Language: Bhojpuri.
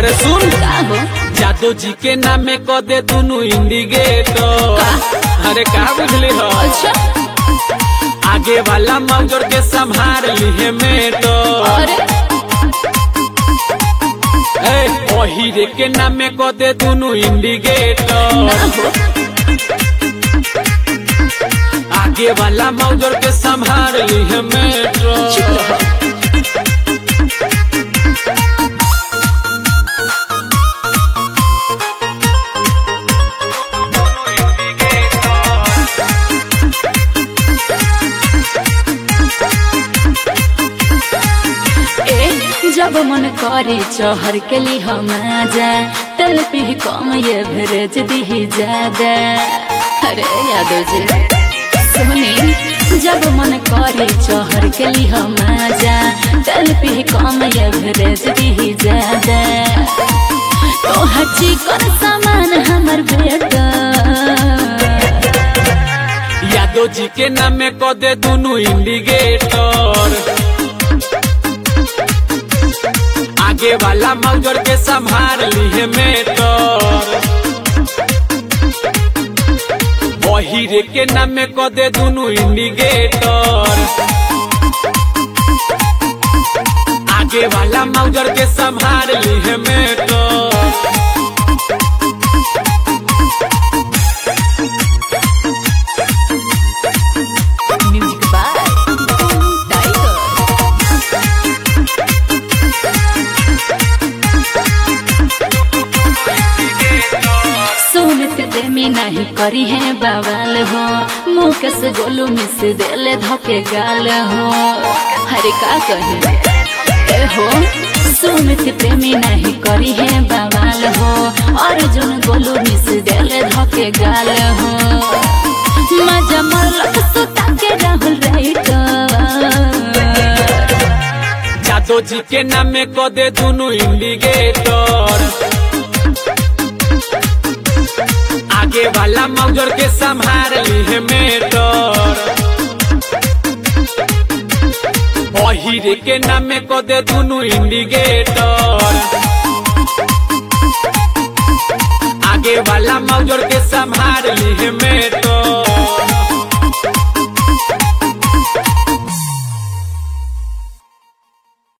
अरे सुन का हो जादो जी के नाम में क दे दुनू इंडिकेटर। अरे का बुझली हो अच्छा आगे वाला मौजर के संभाल लिए मेटर। अरे वही रे के नाम में क दे दुनू इंडिकेटर। ना हो आगे वाला मौजर के संभाल लिए मेटर। चुप रहो जब मन करे चहर के लिए हम जा तल पी कम ये भेज दी ज्यादा। अरे यादव जी सुनी जब मन करे चहर के लिए हम जा तल पी कम ये भेज दी ज्यादा। तो हची कर सामान हमर बेटा यादव जी के नाम में क दे दुनू इंडिकेटर। आगे वाला मौजर के संभाल लिए मेटर। वही रे के नाम में क दे दुनू इंडिकेटर। आगे वाला मौजर के संभाल लिए मेटर। Music by Tiger. सुनते देमी नहीं करी है बवाल हो मुकस गोलू मिस देले धोके गाल हो। हरे का कहे ए हो सुनते प्रेमी नहीं करी है बवाल हो अर्जुन गोलू मिस देले धोके गाल हो। मजा मरलक सुता के राहुल जादव जी के नाम में क दे दुनू इंडिकेटर। आगे वाला मौजर के संभाल लिए मेटर। वही रे के नाम में क दे दुनू इंडिकेटर। आगे वाला मौजर के संभाल लिए मेटर।